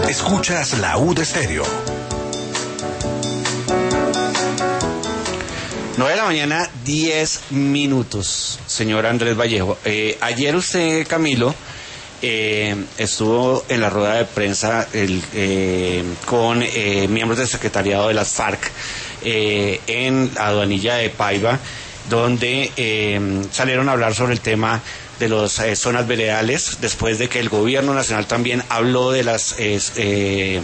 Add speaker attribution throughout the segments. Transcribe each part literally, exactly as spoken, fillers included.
Speaker 1: Escuchas la U de Estéreo.
Speaker 2: nueve de la mañana, diez minutos, señor Andrés Vallejo. Eh, ayer usted, Camilo, eh, estuvo en la rueda de prensa el, eh, con eh, miembros del secretariado de las FARC eh, en Aduanilla de Paiva, donde eh, salieron a hablar sobre el tema de las eh, zonas veredales, después de que el gobierno nacional también habló de las eh, eh,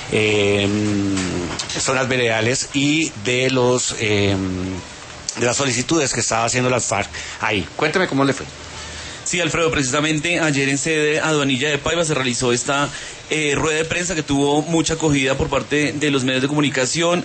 Speaker 2: eh, zonas veredales y de los eh, de las solicitudes que estaba haciendo las FARC ahí. Cuénteme cómo le fue.
Speaker 3: Sí, Alfredo, precisamente ayer en sede Aduanilla de Paiva se realizó esta eh, rueda de prensa que tuvo mucha acogida por parte de los medios de comunicación.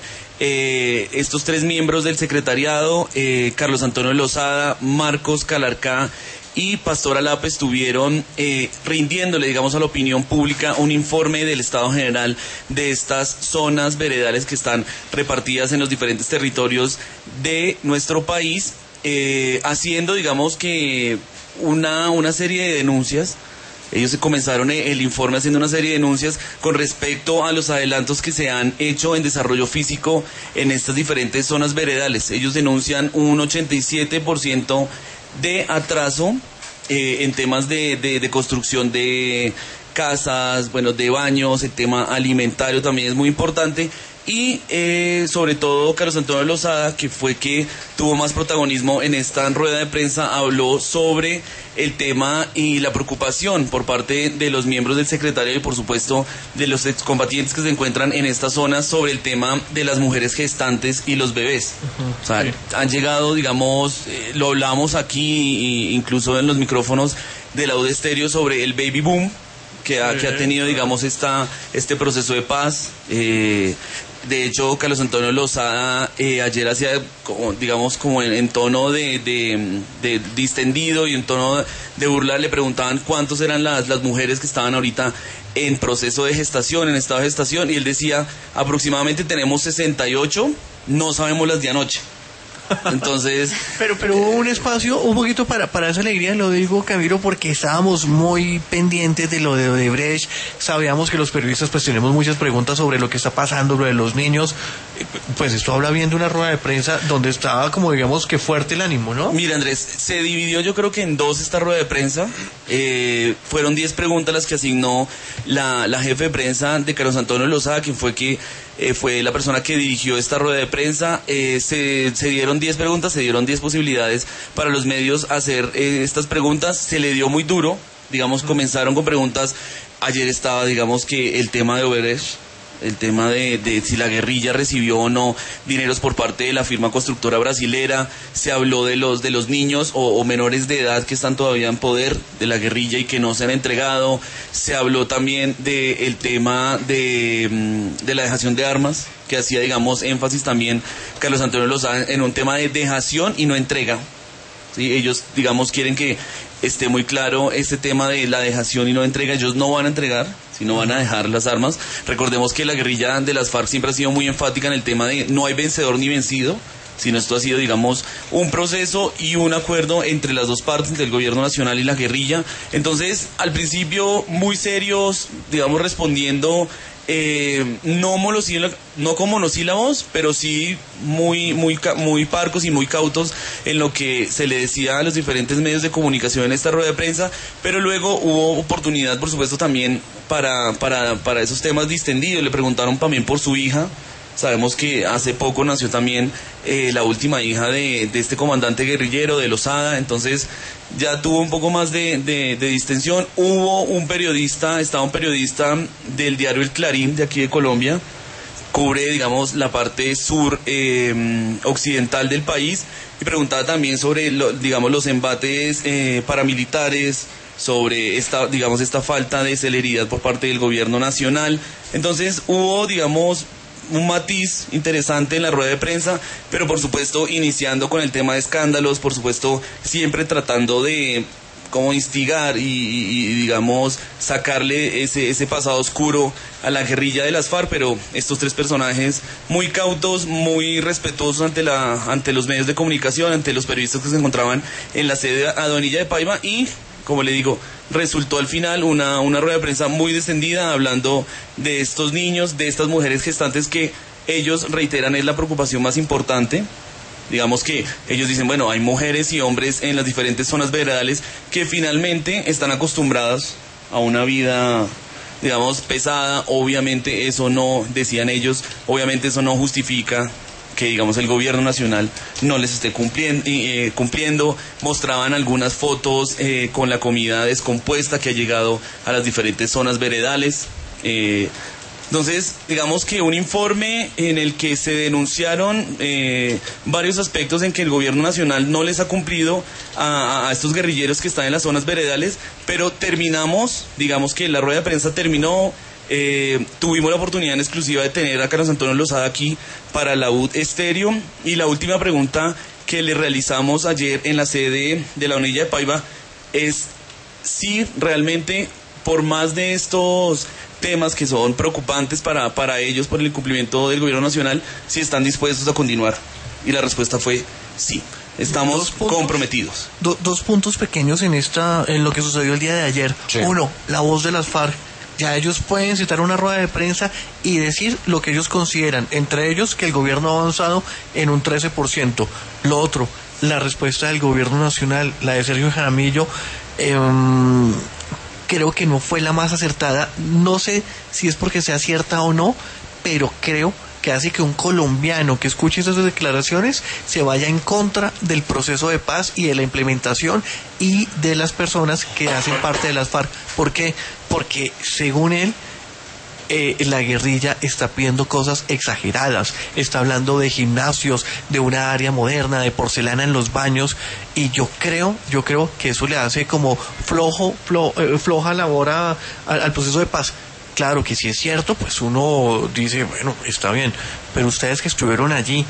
Speaker 3: Eh, estos tres miembros del secretariado, eh, Carlos Antonio Lozada, Marcos Calarcá y Pastora Lape, estuvieron eh, rindiéndole, digamos, a la opinión pública un informe del estado general de estas zonas veredales que están repartidas en los diferentes territorios de nuestro país, eh, haciendo, digamos, que una, una serie de denuncias. Ellos comenzaron el informe haciendo una serie de denuncias con respecto a los adelantos que se han hecho en desarrollo físico en estas diferentes zonas veredales. Ellos denuncian un ochenta y siete por ciento de atraso eh, en temas de, de, de construcción de casas, bueno, de baños. El tema alimentario también es muy importante. Y eh, sobre todo Carlos Antonio Lozada, que fue que tuvo más protagonismo en esta rueda de prensa, habló sobre el tema y la preocupación por parte de los miembros del secretariado y por supuesto de los excombatientes que se encuentran en esta zona sobre el tema de las mujeres gestantes y los bebés. Uh-huh. O sea, sí. Han llegado, digamos, eh, lo hablamos aquí, incluso en los micrófonos de la U de Estéreo, sobre el baby boom que ha, que ha tenido, digamos, esta, este proceso de paz. Eh, de hecho, Carlos Antonio Lozada eh, ayer hacía, como, digamos, como en, en tono de, de, de distendido y en tono de burla, le preguntaban cuántos eran las, las mujeres que estaban ahorita en proceso de gestación, en estado de gestación, y él decía, aproximadamente tenemos sesenta y ocho, no sabemos las de anoche. Entonces,
Speaker 4: pero pero hubo un espacio un poquito para para esa alegría, lo digo, Camilo, porque estábamos muy pendientes de lo de Odebrecht. Sabíamos que los periodistas pues tenemos muchas preguntas sobre lo que está pasando, lo de los niños. Pues esto habla bien de una rueda de prensa donde estaba, como digamos, que fuerte el ánimo, ¿no?
Speaker 3: Mira, Andrés, se dividió yo creo que en dos esta rueda de prensa. Eh, fueron diez preguntas las que asignó la, la jefe de prensa de Carlos Antonio Lozada, quien fue que eh, fue la persona que dirigió esta rueda de prensa. Eh, se, se dieron diez preguntas, se dieron diez posibilidades para los medios hacer eh, estas preguntas. Se le dio muy duro, digamos, comenzaron con preguntas. Ayer estaba, digamos, que el tema de Odebrecht, el tema de, de si la guerrilla recibió o no dineros por parte de la firma constructora brasilera. Se habló de los de los niños o, o menores de edad que están todavía en poder de la guerrilla y que no se han entregado. Se habló también del tema de, de la dejación de armas, que hacía, digamos, énfasis también Carlos Antonio Lozada en un tema de dejación y no entrega. ¿Sí? Ellos, digamos, quieren que esté muy claro este tema de la dejación y no entrega. Ellos no van a entregar, sino van a dejar las armas. Recordemos que la guerrilla de las FARC siempre ha sido muy enfática en el tema de no hay vencedor ni vencido, sino esto ha sido, digamos, un proceso y un acuerdo entre las dos partes, entre el gobierno nacional y la guerrilla. Entonces, al principio, muy serios, digamos, respondiendo eh, no, monosílabos, no con monosílabos, pero sí muy, muy, muy parcos y muy cautos en lo que se le decía a los diferentes medios de comunicación en esta rueda de prensa. Pero luego hubo oportunidad, por supuesto, también para, para, para esos temas distendidos. Le preguntaron también por su hija. Sabemos que hace poco nació también eh, la última hija de, de este comandante guerrillero, de Lozada. Entonces ya tuvo un poco más de, de, de distensión. Hubo un periodista, estaba un periodista del diario El Clarín de aquí de Colombia, cubre, digamos, la parte sur eh, occidental del país, y preguntaba también sobre, lo, digamos, los embates eh, paramilitares, sobre esta, digamos, esta falta de celeridad por parte del gobierno nacional. Entonces hubo, digamos, un matiz interesante en la rueda de prensa, pero por supuesto iniciando con el tema de escándalos, por supuesto siempre tratando de como instigar y, y, y digamos sacarle ese, ese pasado oscuro a la guerrilla de las FARC. Pero estos tres personajes muy cautos, muy respetuosos ante la ante los medios de comunicación, ante los periodistas que se encontraban en la sede Aduanilla de Paiva, y como le digo, resultó al final una, una rueda de prensa muy descendida, hablando de estos niños, de estas mujeres gestantes que ellos reiteran es la preocupación más importante. Digamos que ellos dicen, bueno, hay mujeres y hombres en las diferentes zonas veredales que finalmente están acostumbradas a una vida, digamos, pesada. Obviamente eso no, decían ellos, obviamente eso no justifica que, digamos, el gobierno nacional no les esté cumpliendo, eh, cumpliendo. Mostraban algunas fotos eh, con la comida descompuesta que ha llegado a las diferentes zonas veredales. Eh, entonces, digamos que un informe en el que se denunciaron eh, varios aspectos en que el gobierno nacional no les ha cumplido a, a estos guerrilleros que están en las zonas veredales, pero terminamos, digamos que la rueda de prensa terminó. Eh, tuvimos la oportunidad en exclusiva de tener a Carlos Antonio Lozada aquí para la U D Estéreo, y la última pregunta que le realizamos ayer en la sede de la Unilla de Paiva es si realmente, por más de estos temas que son preocupantes para, para ellos por el incumplimiento del gobierno nacional, si están dispuestos a continuar. Y la respuesta fue sí. Estamos puntos, comprometidos.
Speaker 4: Do, dos puntos pequeños en esta, en lo que sucedió el día de ayer. Sí. Uno, la voz de las FARC. Ya ellos pueden citar una rueda de prensa y decir lo que ellos consideran, entre ellos que el gobierno ha avanzado en un trece por ciento. Lo otro, la respuesta del gobierno nacional, la de Sergio Jaramillo, eh, creo que no fue la más acertada. No sé si es porque sea cierta o no, pero creo que hace que un colombiano que escuche esas declaraciones se vaya en contra del proceso de paz y de la implementación y de las personas que hacen parte de las FARC. ¿Por qué? Porque según él, eh, la guerrilla está pidiendo cosas exageradas, está hablando de gimnasios, de una área moderna, de porcelana en los baños, y yo creo, yo creo que eso le hace como flojo, flo, eh, floja labor a, a, al proceso de paz. Claro que si es cierto, pues uno dice, bueno, está bien, pero ustedes que estuvieron allí,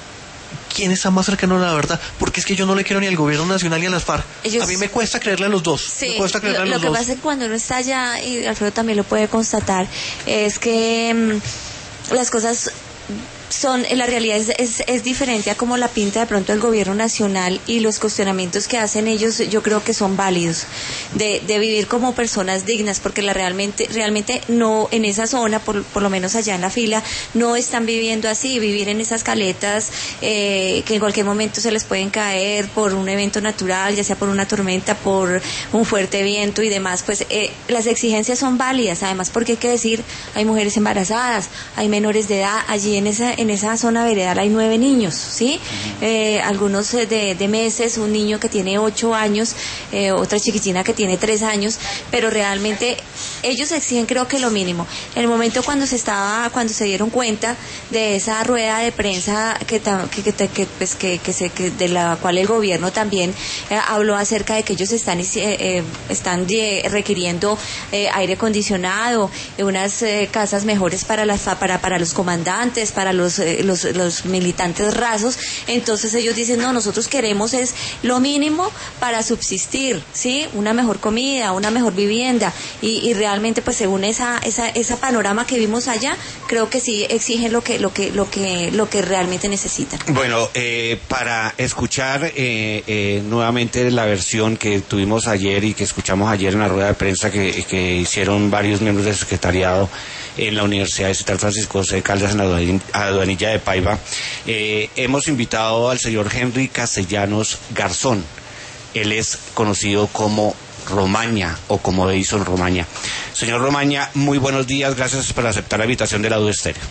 Speaker 4: ¿quién está más cercano a la verdad? Porque es que yo no le quiero ni al gobierno nacional ni a las FARC. Ellos... A mí me cuesta creerle a los dos.
Speaker 5: Sí,
Speaker 4: me cuesta creerle
Speaker 5: lo,
Speaker 4: a los
Speaker 5: lo que
Speaker 4: dos.
Speaker 5: pasa es que cuando uno está allá, y Alfredo también lo puede constatar, es que mmm, las cosas son, la realidad es, es, es diferente a como la pinta de pronto el gobierno nacional, y los cuestionamientos que hacen ellos yo creo que son válidos, de, de vivir como personas dignas, porque la realmente realmente no, en esa zona, por, por lo menos allá en la fila, no están viviendo así, vivir en esas caletas eh, que en cualquier momento se les pueden caer por un evento natural, ya sea por una tormenta, por un fuerte viento y demás. Pues eh, las exigencias son válidas, además, porque hay que decir, hay mujeres embarazadas, hay menores de edad, allí en esa en esa zona veredal hay nueve niños, ¿sí? Uh-huh. Eh, algunos de, de meses, un niño que tiene ocho años, eh, otra chiquitina que tiene tres años, pero realmente ellos exigen, creo que lo mínimo. En el momento cuando se estaba, cuando se dieron cuenta de esa rueda de prensa que, que, que, que, pues, que, que, se, que de la cual el gobierno también eh, habló acerca de que ellos están, eh, eh, están de, requiriendo eh, aire acondicionado, eh, unas eh, casas mejores para las para para los comandantes, para los Los, los militantes rasos. Entonces ellos dicen, no, nosotros queremos es lo mínimo para subsistir, ¿sí? Una mejor comida, una mejor vivienda, y, y realmente pues según esa esa esa panorama que vimos allá, creo que sí exigen lo que lo que lo que lo que realmente necesitan.
Speaker 2: Bueno, eh, para escuchar eh, eh, nuevamente la versión que tuvimos ayer y que escuchamos ayer en la rueda de prensa que, que hicieron varios miembros del secretariado en la Universidad Estatal Francisco José de Caldas, en la Aduanilla de Paiva, eh, hemos invitado al señor Henry Castellanos Garzón. Él es conocido como Romaña, o como Edison Romaña. Señor Romaña, muy buenos días, gracias por aceptar la invitación de la U D Estéreo.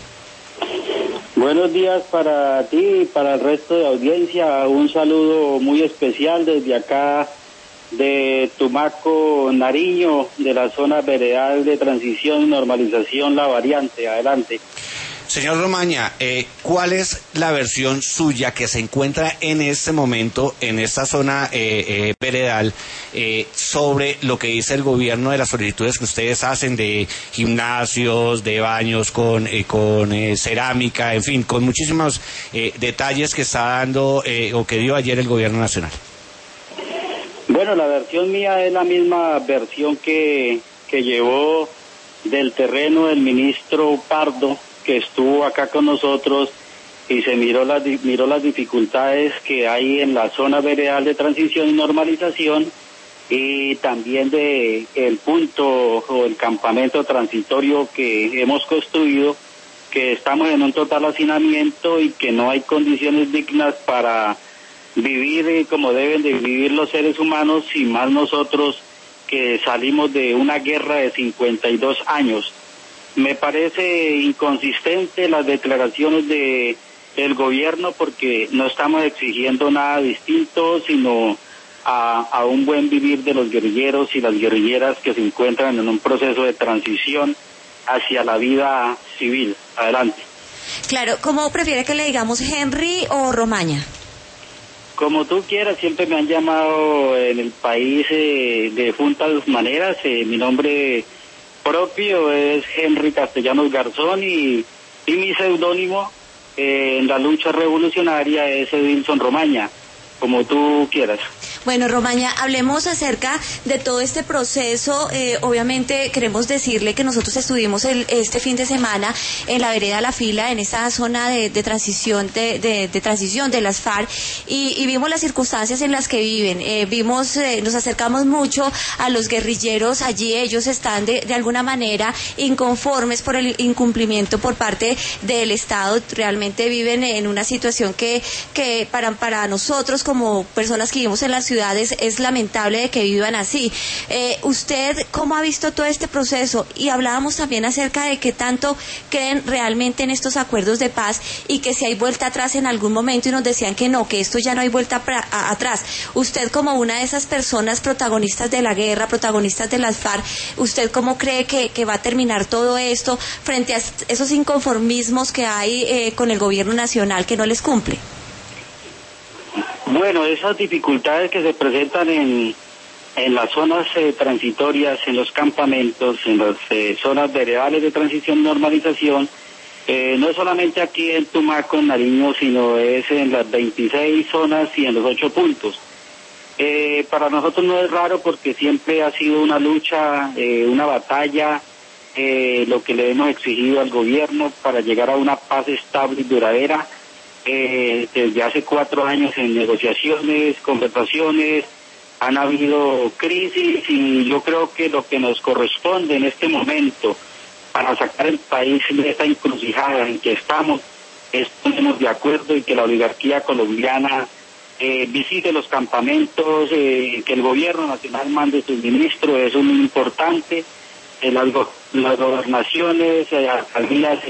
Speaker 6: Buenos días para ti y para el resto de audiencia. Un saludo muy especial desde acá de Tumaco, Nariño, de la zona veredal de transición y normalización La Variante. Adelante.
Speaker 2: Señor Romaña, eh, ¿cuál es la versión suya que se encuentra en este momento en esta zona eh, eh, veredal eh, sobre lo que dice el gobierno de las solicitudes que ustedes hacen de gimnasios, de baños con, eh, con eh, cerámica, en fin, con muchísimos eh, detalles que está dando eh, o que dio ayer el gobierno nacional?
Speaker 6: Bueno, la versión mía es la misma versión que, que llevó del terreno el ministro Pardo, que estuvo acá con nosotros y se miró las, miró las dificultades que hay en la zona veredal de transición y normalización, y también de el punto o el campamento transitorio que hemos construido, que estamos en un total hacinamiento y que no hay condiciones dignas para vivir como deben de vivir los seres humanos, y más nosotros que salimos de una guerra de cincuenta y dos años. Me parece inconsistente las declaraciones de el gobierno, porque no estamos exigiendo nada distinto, sino a, a un buen vivir de los guerrilleros y las guerrilleras que se encuentran en un proceso de transición hacia la vida civil. Adelante.
Speaker 5: Claro, ¿cómo prefiere que le digamos, Henry o Romaña?
Speaker 6: Como tú quieras, siempre me han llamado en el país eh, de juntas maneras. Eh, mi nombre propio es Henry Castellanos Garzón, y, y mi seudónimo eh, en la lucha revolucionaria es Edilson Romaña, como tú quieras.
Speaker 5: Bueno, Romaña, hablemos acerca de todo este proceso. Eh, obviamente queremos decirle que nosotros estuvimos el, este fin de semana en la vereda La Fila, en esa zona de, de transición de, de, de transición de las FARC, y, y vimos las circunstancias en las que viven. Eh, vimos, eh, nos acercamos mucho a los guerrilleros allí. Ellos están de, de alguna manera inconformes por el incumplimiento por parte del Estado. Realmente viven en una situación que, que para, para nosotros como personas que vivimos en las ciudades es lamentable de que vivan así. Eh, ¿Usted cómo ha visto todo este proceso? Y hablábamos también acerca de qué tanto creen realmente en estos acuerdos de paz, y que si hay vuelta atrás en algún momento, y nos decían que no, que esto ya no hay vuelta pra, a, atrás. Usted, como una de esas personas protagonistas de la guerra, protagonistas de las FARC, ¿usted cómo cree que, que va a terminar todo esto frente a esos inconformismos que hay eh, con el gobierno nacional que no les cumple?
Speaker 6: Bueno, esas dificultades que se presentan en, en las zonas eh, transitorias, en los campamentos, en las eh, zonas veredales de transición y normalización, eh, no es solamente aquí en Tumaco, en Nariño, sino es en las veintiséis zonas y en los ocho puntos. Eh, para nosotros no es raro, porque siempre ha sido una lucha, eh, una batalla, eh, lo que le hemos exigido al gobierno para llegar a una paz estable y duradera. Eh, desde hace cuatro años en negociaciones, conversaciones, han habido crisis, y yo creo que lo que nos corresponde en este momento para sacar el país de esta encrucijada en que estamos es ponernos de acuerdo, y que la oligarquía colombiana eh, visite los campamentos, eh, que el gobierno nacional mande sus ministros. Es muy importante. Eh, las, go las gobernaciones, eh, alcaldías.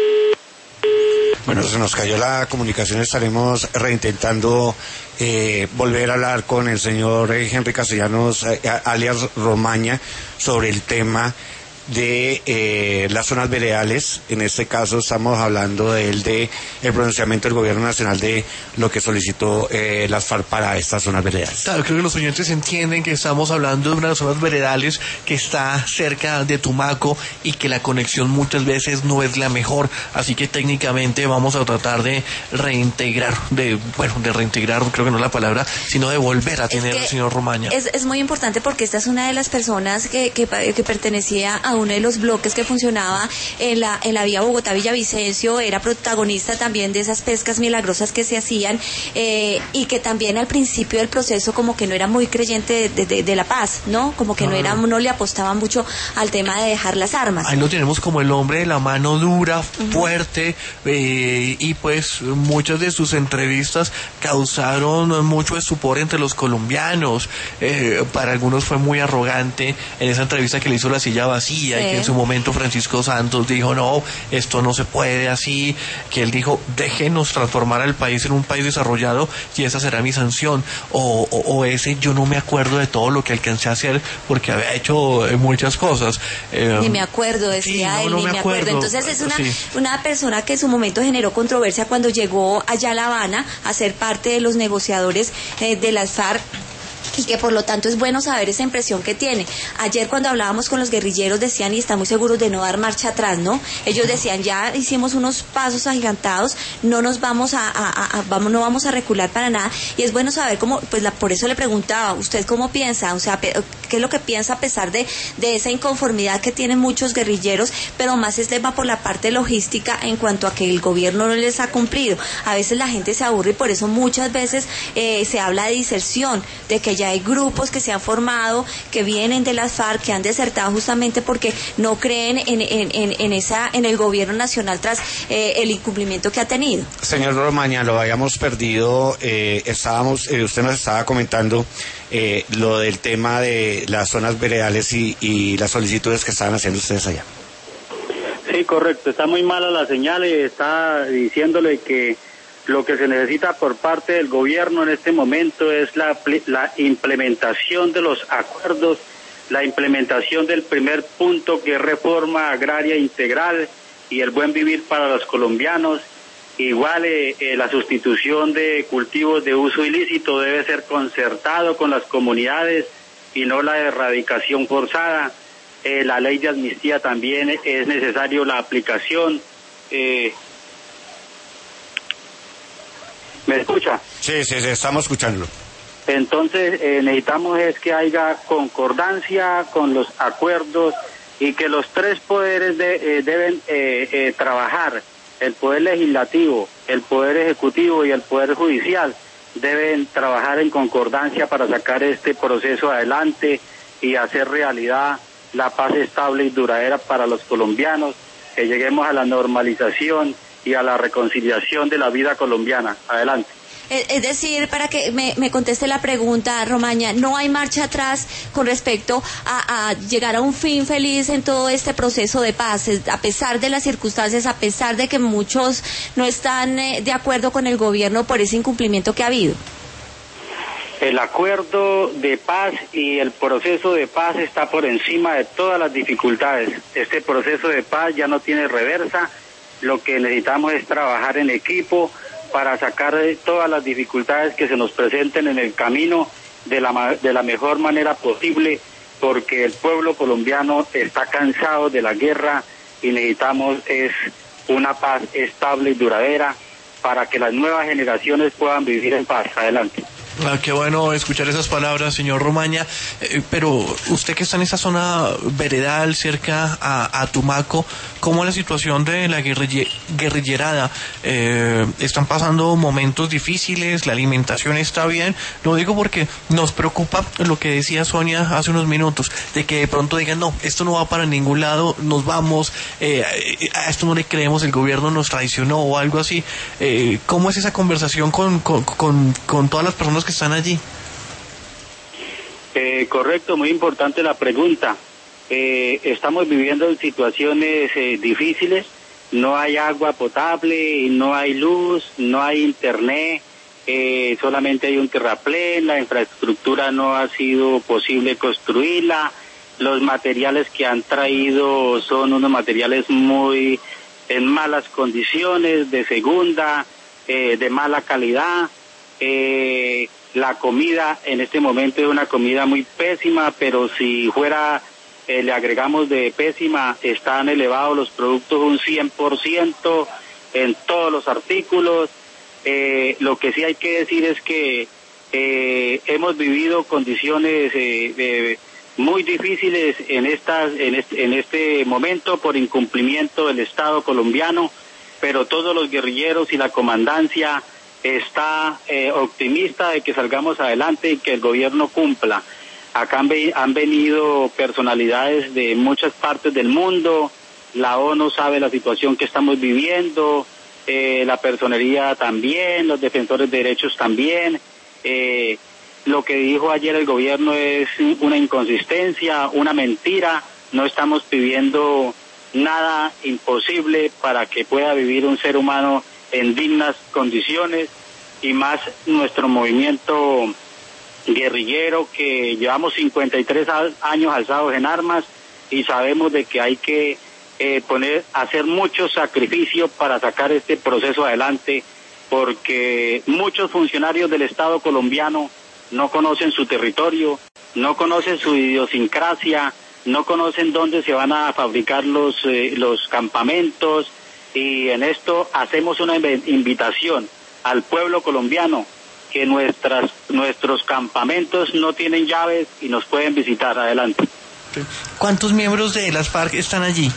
Speaker 1: Bueno, se nos cayó la comunicación. Estaremos reintentando eh, volver a hablar con el señor eh, Henry Castellanos, eh, alias Romaña, sobre el tema de eh, las zonas veredales. En este caso estamos hablando de él, de el pronunciamiento del gobierno nacional de lo que solicitó eh, las FARC para estas zonas veredales.
Speaker 4: Claro, creo que los oyentes entienden que estamos hablando de unas zonas veredales que está cerca de Tumaco, y que la conexión muchas veces no es la mejor, así que técnicamente vamos a tratar de reintegrar, de bueno, de reintegrar, creo que no es la palabra, sino de volver a tener al señor Romaña.
Speaker 5: Es, es muy importante, porque esta es una de las personas que, que, que pertenecía a uno de los bloques que funcionaba en la en la vía Bogotá-Villavicencio, era protagonista también de esas pescas milagrosas que se hacían, eh, y que también al principio del proceso como que no era muy creyente de, de, de la paz, ¿no? Como que no, no era, no le apostaba mucho al tema de dejar las armas.
Speaker 4: Ahí lo tenemos como el hombre de la mano dura, uh-huh. fuerte, eh, y pues muchas de sus entrevistas causaron mucho estupor entre los colombianos. Eh, para algunos fue muy arrogante en esa entrevista que le hizo La Silla Vacía, sí. Y que en su momento Francisco Santos dijo, no, esto no se puede así, que él dijo, déjenos transformar al país en un país desarrollado y esa será mi sanción, o, o, o ese yo no me acuerdo de todo lo que alcancé a hacer porque había hecho muchas cosas.
Speaker 5: Eh, ni me acuerdo, decía sí, no, él, no ni me acuerdo. acuerdo. Entonces es una, sí. una persona que en su momento generó controversia cuando llegó allá a La Habana a ser parte de los negociadores eh, de las FARC, y que por lo tanto es bueno saber esa impresión que tiene. Ayer cuando hablábamos con los guerrilleros decían, y están muy seguros de no dar marcha atrás, ¿no? Ellos decían, ya hicimos unos pasos agigantados, no nos vamos a, a, a, a vamos, no vamos a recular para nada, y es bueno saber cómo, pues la, por eso le preguntaba, ¿usted cómo piensa? O sea, qué es lo que piensa a pesar de, de esa inconformidad que tienen muchos guerrilleros, pero más es tema por la parte logística en cuanto a que el gobierno no les ha cumplido. A veces la gente se aburre y por eso muchas veces eh, se habla de diserción, de que ya hay grupos que se han formado, que vienen de las FARC, que han desertado justamente porque no creen en, en, en, en esa en el gobierno nacional tras eh, el incumplimiento que ha tenido.
Speaker 1: Señor Romaña, lo habíamos perdido, eh, estábamos, eh, usted nos estaba comentando eh, lo del tema de las zonas veredales y, y las solicitudes que estaban haciendo ustedes allá.
Speaker 6: Sí, correcto, está muy mala la señal y está diciéndole que lo que se necesita por parte del gobierno en este momento es la, la implementación de los acuerdos, la implementación del primer punto, que es reforma agraria integral y el buen vivir para los colombianos. Igual eh, eh, la sustitución de cultivos de uso ilícito debe ser concertado con las comunidades y no la erradicación forzada. Eh, la ley de amnistía también es necesario la aplicación. Eh, ¿Me escucha?
Speaker 1: Sí, sí, sí, estamos escuchándolo.
Speaker 6: Entonces eh, necesitamos es que haya concordancia con los acuerdos y que los tres poderes de, eh, deben eh, eh, trabajar. El poder legislativo, el poder ejecutivo y el poder judicial deben trabajar en concordancia para sacar este proceso adelante y hacer realidad la paz estable y duradera para los colombianos, que lleguemos a la normalización y a la reconciliación de la vida colombiana. Adelante.
Speaker 5: Es decir, para que me, me conteste la pregunta, Romaña, no hay marcha atrás con respecto a, a llegar a un fin feliz en todo este proceso de paz, a pesar de las circunstancias, a pesar de que muchos no están eh, de acuerdo con el gobierno por ese incumplimiento que ha habido.
Speaker 6: El acuerdo de paz y el proceso de paz está por encima de todas las dificultades. Este proceso de paz ya no tiene reversa. Lo que necesitamos es trabajar en equipo para sacar todas las dificultades que se nos presenten en el camino de la, de la mejor manera posible, porque el pueblo colombiano está cansado de la guerra y necesitamos es una paz estable y duradera para que las nuevas generaciones puedan vivir en paz. Adelante.
Speaker 4: Ah, qué bueno escuchar esas palabras, señor Romaña, eh, pero usted que está en esa zona veredal cerca a, a Tumaco, ¿cómo es la situación de la guerrille, guerrillerada? Eh, ¿Están pasando momentos difíciles? ¿La alimentación está bien? Lo digo porque nos preocupa lo que decía Sonia hace unos minutos, de que de pronto digan, no, esto no va para ningún lado, nos vamos, eh, a esto no le creemos, el gobierno nos traicionó o algo así. Eh, ¿Cómo es esa conversación con, con, con, con todas las personas que están allí?
Speaker 6: Eh, correcto, muy importante la pregunta. Eh, estamos viviendo en situaciones eh, difíciles, no hay agua potable, no hay luz, no hay internet, eh, solamente hay un terraplén, la infraestructura no ha sido posible construirla, los materiales que han traído son unos materiales muy en malas condiciones, de segunda, eh, de mala calidad. Eh, la comida en este momento es una comida muy pésima, pero si fuera, eh, le agregamos de pésima, están elevados los productos un cien por ciento en todos los artículos. Eh, lo que sí hay que decir es que eh, hemos vivido condiciones eh, de, muy difíciles en, estas, en, este, en este momento por incumplimiento del Estado colombiano, pero todos los guerrilleros y la comandancia está eh, optimista de que salgamos adelante y que el gobierno cumpla. Acá han, ve, han venido personalidades de muchas partes del mundo, la ONU sabe la situación que estamos viviendo, eh, la personería también, los defensores de derechos también. Eh, lo que dijo ayer el gobierno es una inconsistencia, una mentira. No estamos pidiendo nada imposible para que pueda vivir un ser humano en dignas condiciones, y más nuestro movimiento guerrillero, que llevamos cincuenta y tres años alzados en armas y sabemos de que hay que eh, poner, hacer muchos sacrificios para sacar este proceso adelante, porque muchos funcionarios del Estado colombiano no conocen su territorio, no conocen su idiosincrasia, no conocen dónde se van a fabricar los, eh, los campamentos. Y en esto hacemos una invitación al pueblo colombiano que nuestras nuestros campamentos no tienen llaves y nos pueden visitar. Adelante.
Speaker 4: ¿Cuántos miembros de las FARC están allí?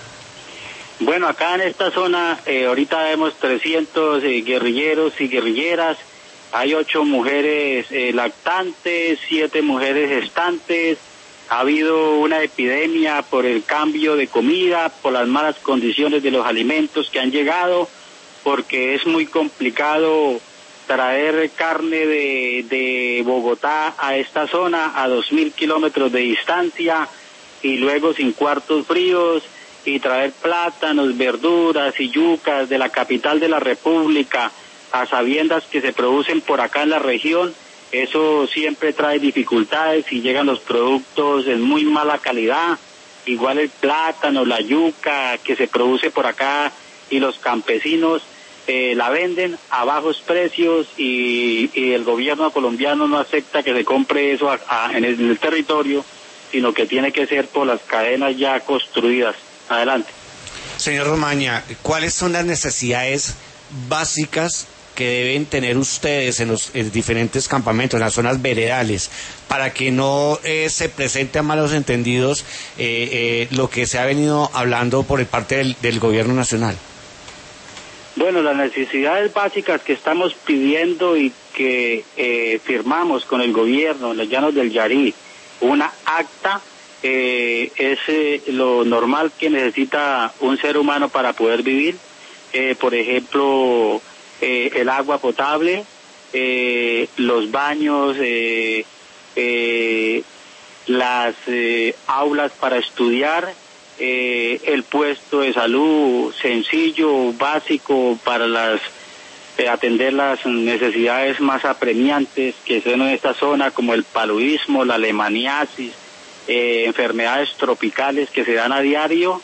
Speaker 6: Bueno, acá en esta zona eh, ahorita vemos trescientos eh, guerrilleros y guerrilleras. Hay ocho mujeres eh, lactantes, siete mujeres gestantes. Ha habido una epidemia por el cambio de comida, por las malas condiciones de los alimentos que han llegado, porque es muy complicado traer carne de, de Bogotá a esta zona a dos mil kilómetros de distancia y luego sin cuartos fríos, y traer plátanos, verduras y yucas de la capital de la República a sabiendas que se producen por acá en la región. Eso siempre trae dificultades y llegan los productos en muy mala calidad. Igual el plátano, la yuca que se produce por acá, y los campesinos eh, la venden a bajos precios, y, y el gobierno colombiano no acepta que se compre eso a, a, en, el, en el territorio, sino que tiene que ser por las cadenas ya construidas. Adelante.
Speaker 1: Señor Romaña, ¿cuáles son las necesidades básicas que deben tener ustedes en los en diferentes campamentos, en las zonas veredales, para que no eh, se presente a malos entendidos eh, eh, lo que se ha venido hablando por parte del, del gobierno nacional?
Speaker 6: Bueno, las necesidades básicas que estamos pidiendo y que eh, firmamos con el gobierno en los llanos del Yarí, una acta, eh, es eh, lo normal que necesita un ser humano para poder vivir. Eh, por ejemplo, eh, el agua potable, eh, los baños, eh, eh, las eh, aulas para estudiar, eh, el puesto de salud sencillo, básico para las eh, atender las necesidades más apremiantes que son en esta zona, como el paludismo, la leishmaniasis, eh, enfermedades tropicales que se dan a diario.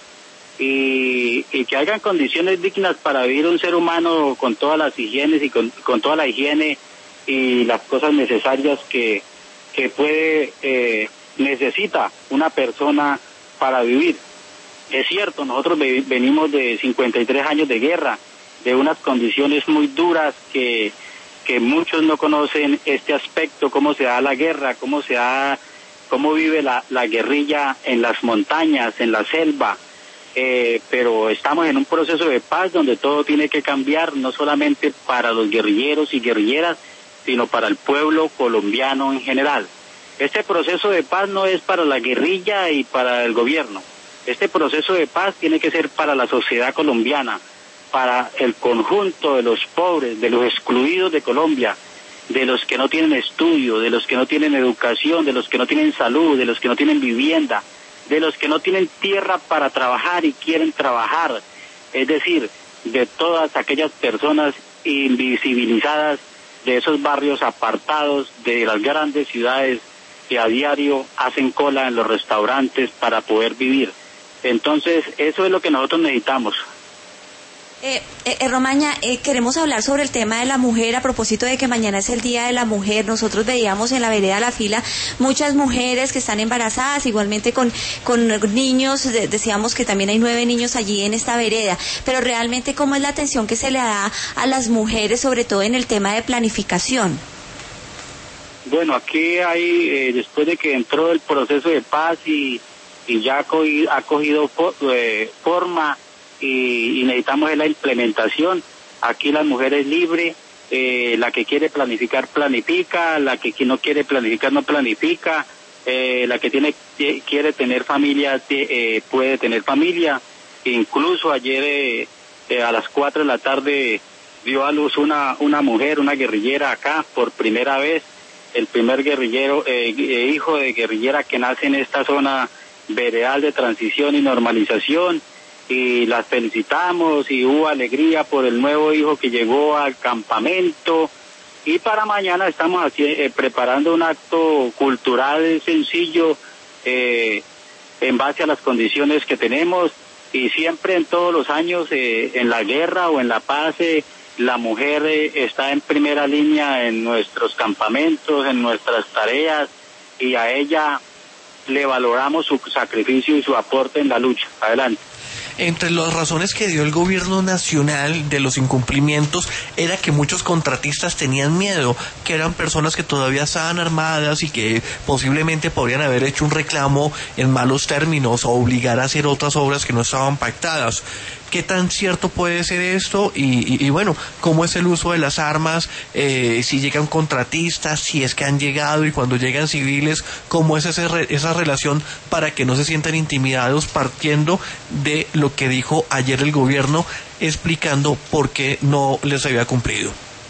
Speaker 6: Y, y que hayan condiciones dignas para vivir un ser humano con todas las higienes y con, con toda la higiene y las cosas necesarias que, que puede, eh, necesita una persona para vivir. Es cierto, nosotros venimos de cincuenta y tres años de guerra, de unas condiciones muy duras que, que muchos no conocen este aspecto, cómo se da la guerra, cómo se da, cómo vive la, la guerrilla en las montañas, en la selva. Eh, pero estamos en un proceso de paz donde todo tiene que cambiar, no solamente para los guerrilleros y guerrilleras, sino para el pueblo colombiano en general. Este proceso de paz no es para la guerrilla y para el gobierno. Este proceso de paz tiene que ser para la sociedad colombiana, para el conjunto de los pobres, de los excluidos de Colombia, de los que no tienen estudio, de los que no tienen educación, de los que no tienen salud, de los que no tienen vivienda, de los que no tienen tierra para trabajar y quieren trabajar, es decir, de todas aquellas personas invisibilizadas de esos barrios apartados de las grandes ciudades que a diario hacen cola en los restaurantes para poder vivir. Entonces, eso es lo que nosotros necesitamos.
Speaker 5: Eh, eh, Romaña, eh, queremos hablar sobre el tema de la mujer a propósito de que mañana es el Día de la Mujer. Nosotros veíamos en la vereda La Fila muchas mujeres que están embarazadas, igualmente con, con niños, de, decíamos que también hay nueve niños allí en esta vereda, pero realmente ¿cómo es la atención que se le da a las mujeres, sobre todo en el tema de planificación?
Speaker 6: Bueno, aquí hay, eh, después de que entró el proceso de paz y, y ya ha cogido, ha cogido eh, forma, Y, y necesitamos la implementación. Aquí la mujer es libre, eh, la que quiere planificar planifica, la que no quiere planificar no planifica, eh, la que tiene quiere tener familia eh, puede tener familia. Incluso ayer eh, eh, a las cuatro de la tarde dio a luz una una mujer, una guerrillera acá por primera vez, el primer guerrillero eh, hijo de guerrillera que nace en esta zona veredal de transición y normalización. Y las felicitamos y hubo alegría por el nuevo hijo que llegó al campamento, y para mañana estamos aquí, eh, preparando un acto cultural sencillo eh, en base a las condiciones que tenemos, y siempre en todos los años eh, en la guerra o en la paz eh, la mujer eh, está en primera línea en nuestros campamentos, en nuestras tareas, y a ella le valoramos su sacrificio y su aporte en la lucha. Adelante.
Speaker 4: entre las razones que dio el gobierno nacional de los incumplimientos era que muchos contratistas tenían miedo, que eran personas que todavía estaban armadas y que posiblemente podrían haber hecho un reclamo en malos términos o obligar a hacer otras obras que no estaban pactadas. ¿Qué tan cierto puede ser esto? Y, y, y bueno, ¿cómo es el uso de las armas? Eh, si llegan contratistas, si es que han llegado, y cuando llegan civiles, ¿cómo es ese re, esa relación para que no se sientan intimidados, partiendo de lo que dijo ayer el gobierno explicando por qué no les había cumplido?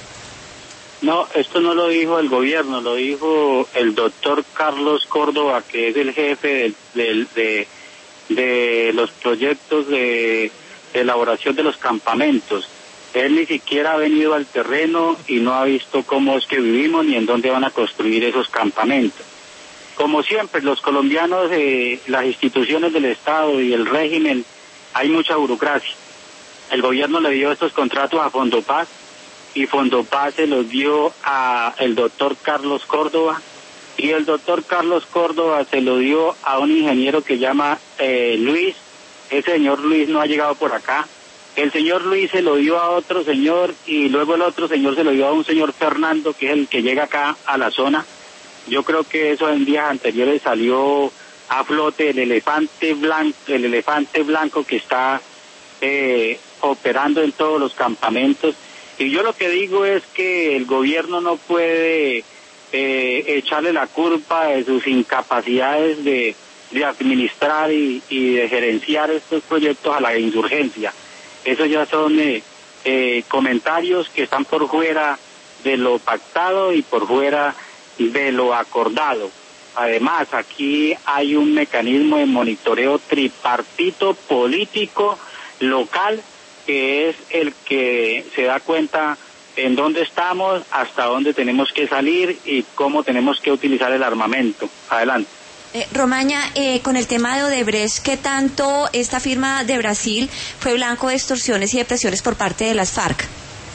Speaker 6: No, esto no lo dijo el gobierno, lo dijo el doctor Carlos Córdoba, que es el jefe del, del, de, de los proyectos de elaboración de los campamentos. Él ni siquiera ha venido al terreno y no ha visto cómo es que vivimos ni en dónde van a construir esos campamentos. Como siempre, los colombianos, eh, las instituciones del Estado y el régimen, hay mucha burocracia. El gobierno le dio estos contratos a Fondopaz y Fondopaz se los dio a el doctor Carlos Córdoba, y el doctor Carlos Córdoba se lo dio a un ingeniero que llama eh, Luis. Ese señor Luis no ha llegado por acá. El señor Luis se lo dio a otro señor y luego el otro señor se lo dio a un señor Fernando, que es el que llega acá a la zona. Yo creo que eso en días anteriores salió a flote el elefante blanco, el elefante blanco que está eh, operando en todos los campamentos. Y yo lo que digo es que el gobierno no puede eh, echarle la culpa de sus incapacidades de de administrar y, y de gerenciar estos proyectos a la insurgencia. Esos ya son eh, eh, comentarios que están por fuera de lo pactado y por fuera de lo acordado. Además, aquí hay un mecanismo de monitoreo tripartito político local, que es el que se da cuenta en dónde estamos, hasta dónde tenemos que salir y cómo tenemos que utilizar el armamento. Adelante.
Speaker 5: Eh, Romaña, eh, con el tema de Odebrecht, ¿qué tanto esta firma de Brasil fue blanco de extorsiones y de presiones por parte de las FARC?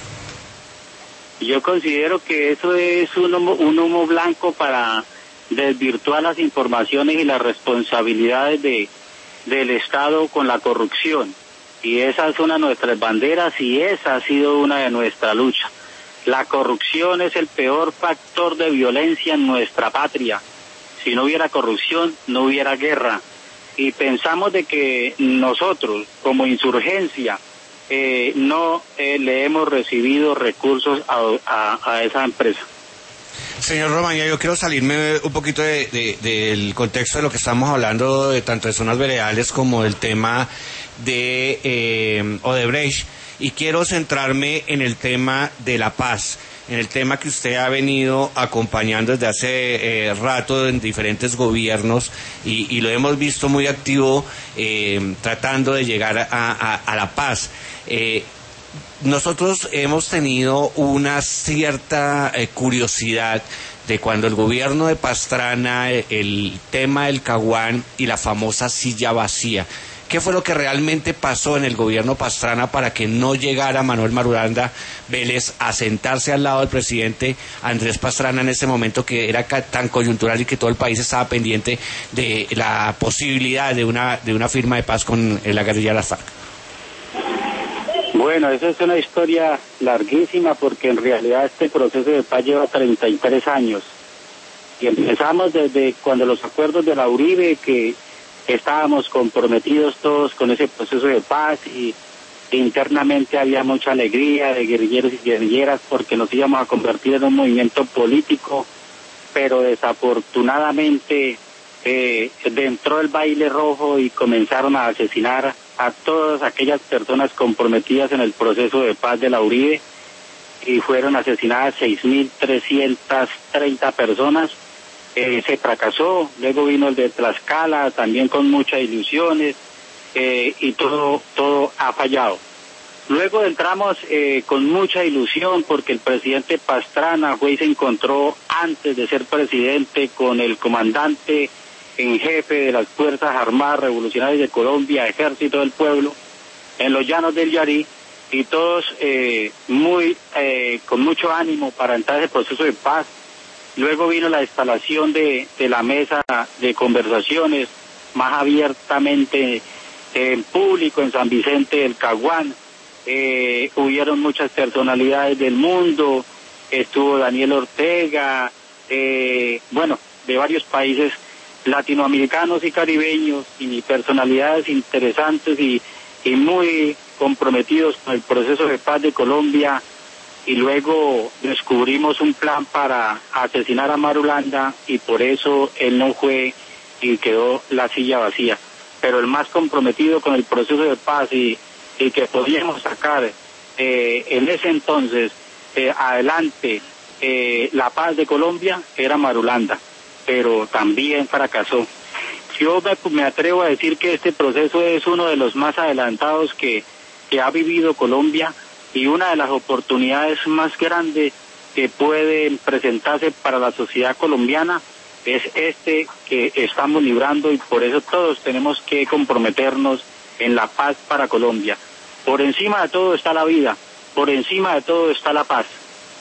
Speaker 6: Yo considero que eso es un humo, un humo blanco para desvirtuar las informaciones y las responsabilidades de, del Estado con la corrupción. Y esa es una de nuestras banderas y esa ha sido una de nuestra lucha. La corrupción es el peor factor de violencia en nuestra patria. Si no hubiera corrupción, no hubiera guerra. Y pensamos de que nosotros, como insurgencia, eh, no eh, le hemos recibido recursos a, a, a esa empresa.
Speaker 1: Señor Romaña, yo quiero salirme un poquito de, de, del contexto de lo que estamos hablando, de tanto de zonas veredales como del tema de eh, Odebrecht, y quiero centrarme en el tema de la paz, en el tema que usted ha venido acompañando desde hace eh, rato en diferentes gobiernos, y, y lo hemos visto muy activo eh, tratando de llegar a, a, a la paz. Eh, nosotros hemos tenido una cierta eh, curiosidad de cuando el gobierno de Pastrana, el, el tema del Caguán y la famosa silla vacía. ¿Qué fue lo que realmente pasó en el gobierno Pastrana para que no llegara Manuel Marulanda Vélez a sentarse al lado del presidente Andrés Pastrana en ese momento, que era tan coyuntural y que todo el país estaba pendiente de la posibilidad de una de una firma de paz con la guerrilla de las FARC?
Speaker 6: Bueno, esa es una historia larguísima, porque en realidad este proceso de paz lleva treinta y tres años. Y empezamos desde cuando los acuerdos de la Uribe, que estábamos comprometidos todos con ese proceso de paz, y internamente había mucha alegría de guerrilleros y guerrilleras porque nos íbamos a convertir en un movimiento político, pero desafortunadamente eh, entró el baile rojo y comenzaron a asesinar a todas aquellas personas comprometidas en el proceso de paz de la Uribe, y fueron asesinadas seis mil trescientas treinta personas. Eh, se fracasó. Luego vino el de Tlaxcala, también con muchas ilusiones, eh, y todo todo ha fallado. Luego entramos eh, con mucha ilusión porque el presidente Pastrana fue y se encontró antes de ser presidente con el comandante en jefe de las Fuerzas Armadas Revolucionarias de Colombia, Ejército del Pueblo, en los llanos del Yarí, y todos eh, muy eh, con mucho ánimo para entrar en el proceso de paz. Luego vino la instalación de, de la mesa de conversaciones más abiertamente en público en San Vicente del Caguán. Eh, hubieron muchas personalidades del mundo, estuvo Daniel Ortega, eh, bueno, de varios países latinoamericanos y caribeños, y personalidades interesantes y, y muy comprometidos con el proceso de paz de Colombia. Y luego descubrimos un plan para asesinar a Marulanda, y por eso él no fue y quedó la silla vacía. Pero el más comprometido con el proceso de paz y, y que podíamos sacar eh, en ese entonces eh, adelante eh, la paz de Colombia era Marulanda, pero también fracasó. Yo me, me atrevo a decir que este proceso es uno de los más adelantados que, que ha vivido Colombia, y una de las oportunidades más grandes que pueden presentarse para la sociedad colombiana es este que estamos librando, y por eso todos tenemos que comprometernos en la paz para Colombia. Por encima de todo está la vida, por encima de todo está la paz.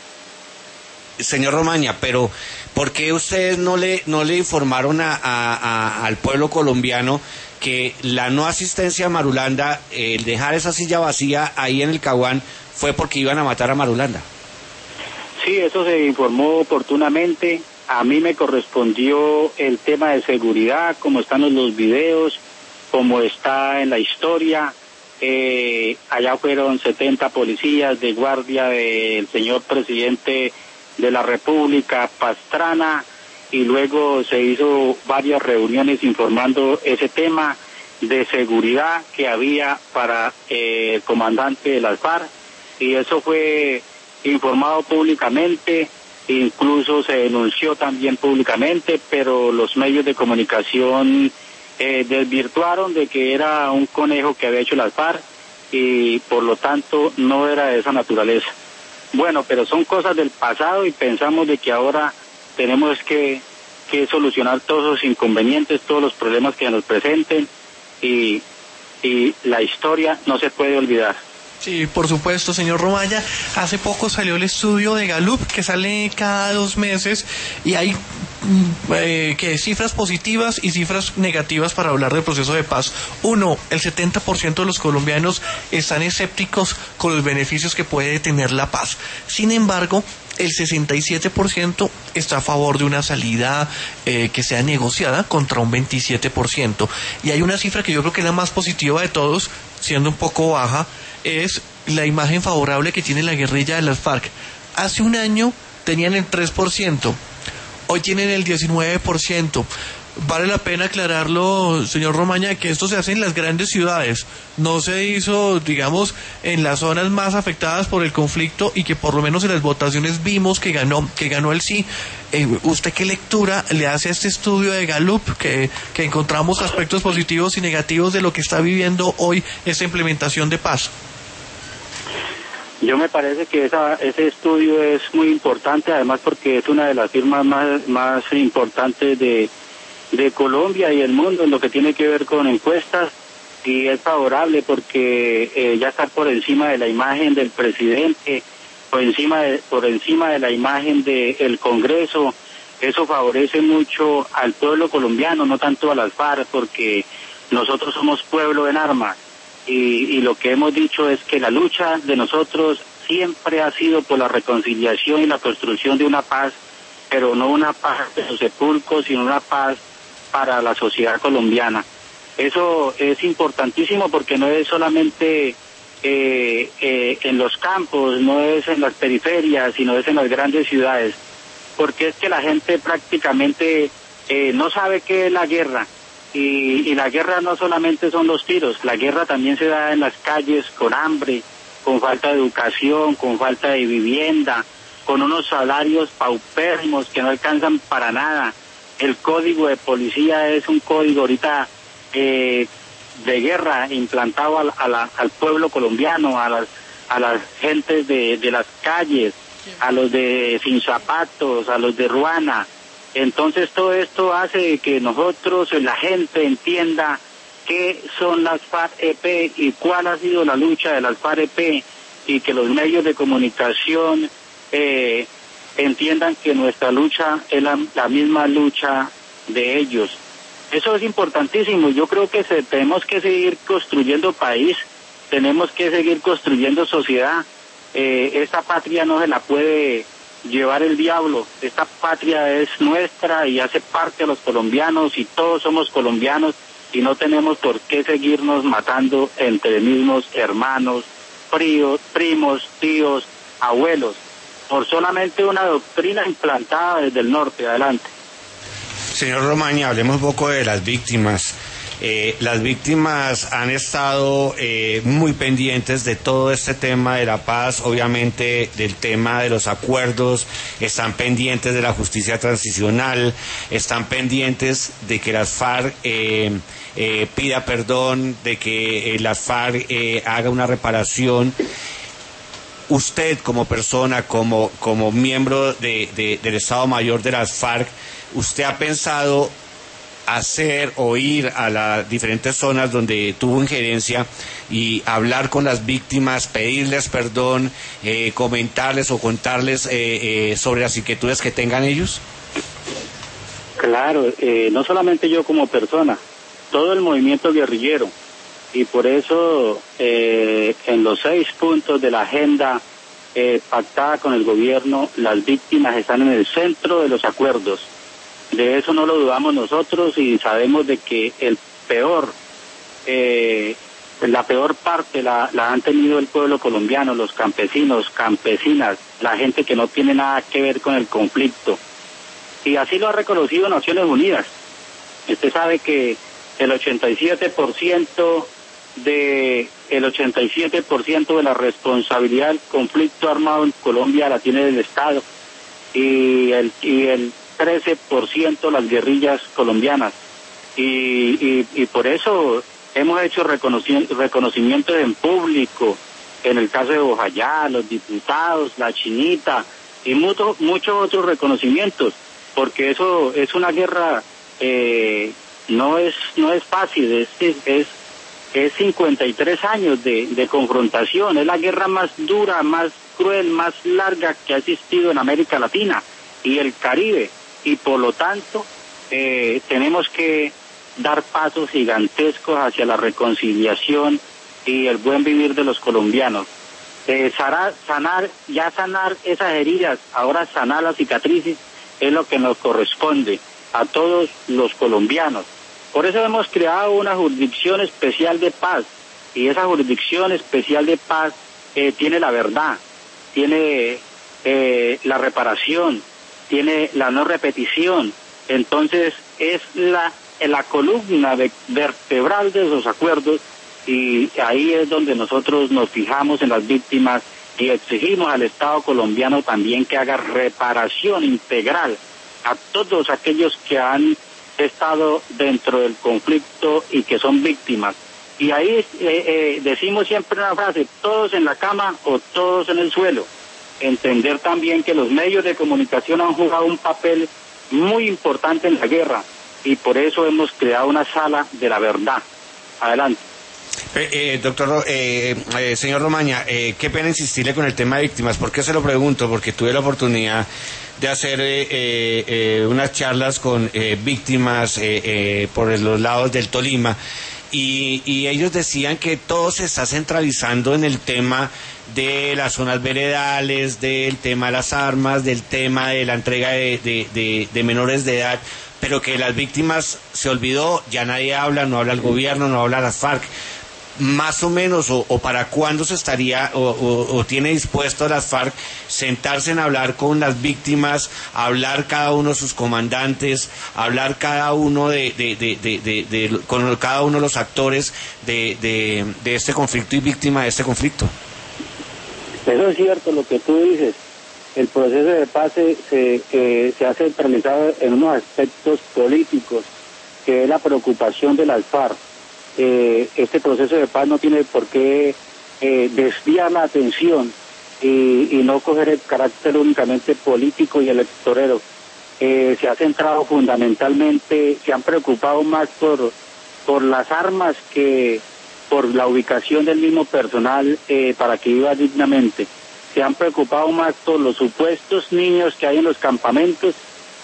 Speaker 2: Señor Romaña, pero ¿por qué ustedes no le no le informaron a, a, a, al pueblo colombiano que la no asistencia a Marulanda, el dejar esa silla vacía ahí en el Caguán, fue porque iban a matar a Marulanda?
Speaker 6: Sí, eso se informó oportunamente. A mí me correspondió el tema de seguridad, como están en los videos, como está en la historia. Eh, allá fueron setenta policías de guardia del señor presidente de la República, Pastrana, y luego se hizo varias reuniones informando ese tema de seguridad que había para eh, el comandante de las FARC, y eso fue informado públicamente, incluso se denunció también públicamente, pero los medios de comunicación eh, desvirtuaron de que era un conejo que había hecho las FARC, y por lo tanto no era de esa naturaleza. Bueno, pero son cosas del pasado, y pensamos de que ahora tenemos que, que solucionar todos los inconvenientes, todos los problemas que nos presenten, y, y la historia no se puede olvidar.
Speaker 4: Sí, por supuesto, señor Romaña. Hace poco salió el estudio de Gallup, que sale cada dos meses, y hay eh, que cifras positivas y cifras negativas para hablar del proceso de paz. Uno, el setenta por ciento de los colombianos están escépticos con los beneficios que puede tener la paz. Sin embargo, el sesenta y siete por ciento está a favor de una salida eh, que sea negociada, contra un veintisiete por ciento. Y hay una cifra que yo creo que es la más positiva de todos, siendo un poco baja, es la imagen favorable que tiene la guerrilla de las FARC. Hace un año tenían el tres por ciento, hoy tienen el diecinueve por ciento. Vale la pena aclararlo, señor Romaña, que esto se hace en las grandes ciudades, no se hizo, digamos, en las zonas más afectadas por el conflicto, y que por lo menos en las votaciones vimos que ganó, que ganó el sí. Eh, ¿Usted qué lectura le hace a este estudio de Gallup, que, que encontramos aspectos positivos y negativos de lo que está viviendo hoy esta implementación de paz?
Speaker 6: Yo me parece que esa, ese estudio es muy importante, además porque es una de las firmas más, más importantes de de Colombia y el mundo en lo que tiene que ver con encuestas, y es favorable porque eh, ya está por encima de la imagen del presidente, por encima de, por encima de la imagen del Congreso. Eso favorece mucho al pueblo colombiano, no tanto a las FARC, porque nosotros somos pueblo en armas, y, y lo que hemos dicho es que la lucha de nosotros siempre ha sido por la reconciliación y la construcción de una paz, pero no una paz de los sepulcros, sino una paz para la sociedad colombiana. Eso es importantísimo, porque no es solamente eh, eh, en los campos, no es en las periferias, sino es en las grandes ciudades, porque es que la gente prácticamente eh, no sabe qué es la guerra, y, y la guerra no solamente son los tiros, la guerra también se da en las calles, con hambre, con falta de educación, con falta de vivienda, con unos salarios paupérrimos que no alcanzan para nada. El código de policía es un código ahorita eh, de guerra implantado a, a la, al pueblo colombiano, a las a las gentes de, de las calles, a los de Sin Zapatos, a los de Ruana. Entonces todo esto hace que nosotros, la gente, entienda qué son las FARC-E P y cuál ha sido la lucha de las FARC-E P, y que los medios de comunicación eh, entiendan que nuestra lucha es la, la misma lucha de ellos. Eso es importantísimo. Yo creo que se, tenemos que seguir construyendo país, tenemos que seguir construyendo sociedad. Eh, esta patria no se la puede llevar el diablo. Esta patria es nuestra y hace parte de los colombianos y todos somos colombianos y no tenemos por qué seguirnos matando entre mismos hermanos, primos, primos, tíos, abuelos, por solamente una doctrina implantada desde el norte. Adelante.
Speaker 1: Señor Romaña, hablemos un poco de las víctimas. Eh, las víctimas han estado eh, muy pendientes de todo este tema de la paz, obviamente del tema de los acuerdos, están pendientes de la justicia transicional, están pendientes de que las FARC eh, eh, pida perdón, de que eh, las FARC eh, haga una reparación. Usted como persona, como, como miembro de, de, del Estado Mayor de las FARC, ¿usted ha pensado hacer o ir a las diferentes zonas donde tuvo injerencia y hablar con las víctimas, pedirles perdón, eh, comentarles o contarles eh, eh, sobre las inquietudes que tengan ellos?
Speaker 6: Claro, eh, no solamente yo como persona, todo el movimiento guerrillero, y por eso eh, en los seis puntos de la agenda eh, pactada con el gobierno, las víctimas están en el centro de los acuerdos. De eso no lo dudamos nosotros y sabemos de que el peor, eh, la peor parte la, la han tenido el pueblo colombiano, los campesinos, campesinas, la gente que no tiene nada que ver con el conflicto. Y así lo ha reconocido Naciones Unidas. Usted sabe que el ochenta y siete por ciento de el ochenta y siete por ciento de la responsabilidad del conflicto armado en Colombia la tiene el Estado y el y el trece por ciento las guerrillas colombianas, y, y, y por eso hemos hecho reconoci- reconocimientos en público, en el caso de Bojayá, los diputados, la Chinita y muchos muchos otros reconocimientos, porque eso es una guerra, eh, no es no es fácil, es es es cincuenta y tres años de, de confrontación, es la guerra más dura, más cruel, más larga que ha existido en América Latina y el Caribe. Y por lo tanto eh, tenemos que dar pasos gigantescos hacia la reconciliación y el buen vivir de los colombianos. Eh, sanar, sanar, ya sanar esas heridas, ahora sanar las cicatrices es lo que nos corresponde a todos los colombianos. Por eso hemos creado una jurisdicción especial de paz, y esa jurisdicción especial de paz eh, tiene la verdad, tiene eh, la reparación, tiene la no repetición. Entonces es la, la columna de, vertebral de esos acuerdos, y ahí es donde nosotros nos fijamos en las víctimas y exigimos al Estado colombiano también que haga reparación integral a todos aquellos que han estado dentro del conflicto y que son víctimas. Y ahí eh, eh, decimos siempre una frase: todos en la cama o todos en el suelo. Entender también que los medios de comunicación han jugado un papel muy importante en la guerra, y por eso hemos creado una sala de la verdad. Adelante.
Speaker 1: Eh, eh, doctor, eh, eh, señor Romaña, eh, qué pena insistirle con el tema de víctimas. ¿Por qué se lo pregunto? Porque tuve la oportunidad de hacer eh, eh, unas charlas con eh, víctimas eh, eh, por los lados del Tolima, y, y ellos decían que todo se está centralizando en el tema de las zonas veredales, del tema de las armas, del tema de la entrega de, de, de, de menores de edad, pero que las víctimas se olvidó, ya nadie habla, no habla el gobierno, no habla las FARC. Más o menos, o, o para cuándo se estaría, o, o, o tiene dispuesto las FARC sentarse en hablar con las víctimas, hablar cada uno de sus comandantes, hablar cada uno de, de, de, de, de, de con cada uno de los actores de, de, de este conflicto y víctima de este conflicto?
Speaker 6: Eso es cierto lo que tú dices. El proceso de paz se, se, eh, se ha centralizado en unos aspectos políticos, que es la preocupación de las FARC. Eh, este proceso de paz no tiene por qué eh, desviar la atención y, y no coger el carácter únicamente político y electorero. Eh, se ha centrado fundamentalmente, se han preocupado más por, por las armas que por la ubicación del mismo personal eh, para que viva dignamente. Se han preocupado más por los supuestos niños que hay en los campamentos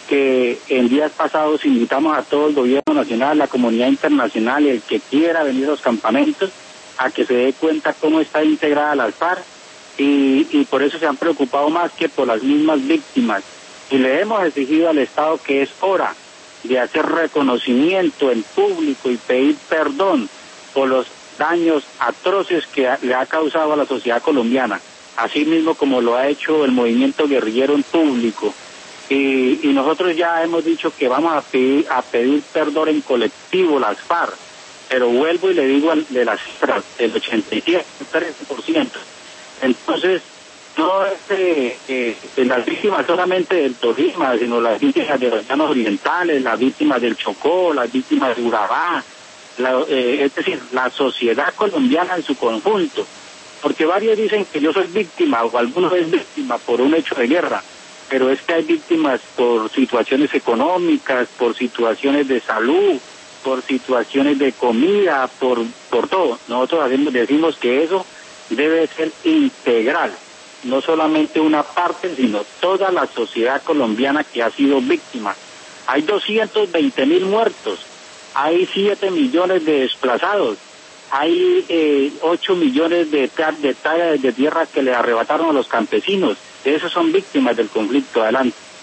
Speaker 6: que en días pasados invitamos a todo el gobierno nacional, la comunidad internacional y el que quiera venir a los campamentos a que se dé cuenta cómo está integrada las FARC y, y por eso se han preocupado más que por las mismas víctimas. Y le hemos exigido al Estado que es hora de hacer reconocimiento en público y pedir perdón por los daños atroces que ha, le ha causado a la sociedad colombiana, así mismo como lo ha hecho el movimiento guerrillero en público. Y, y nosotros ya hemos dicho que vamos a pedir, a pedir perdón en colectivo las FARC, pero vuelvo y le digo al, de las cifras, el ochenta y siete por ciento. Entonces, no es eh, eh, las víctimas solamente del Tolima, sino las víctimas de los llanos orientales, las víctimas del Chocó, las víctimas de Urabá, la, eh, es decir, la sociedad colombiana en su conjunto. Porque varios dicen que yo soy víctima, o algunos es víctima por un hecho de guerra, pero es que hay víctimas por situaciones económicas, por situaciones de salud, por situaciones de comida, por, por todo. Nosotros hacemos, decimos que eso debe ser integral, no solamente una parte, sino toda la sociedad colombiana que ha sido víctima. Hay doscientos veinte mil muertos, hay siete millones de desplazados, hay eh, ocho millones de hectáreas de tierra que le arrebataron a los campesinos. Esos son víctimas del conflicto. Adelante.